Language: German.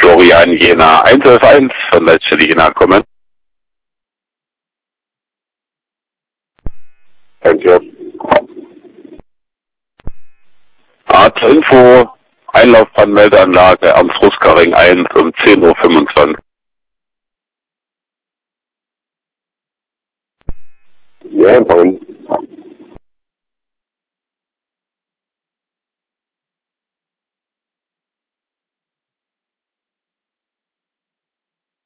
Florian Jena 111 von Leitstelle Jena kommen. Danke. Info, Einlaufbahnmeldeanlage am Fruskaring 1 um 10:25 Uhr. Ja, Bahn.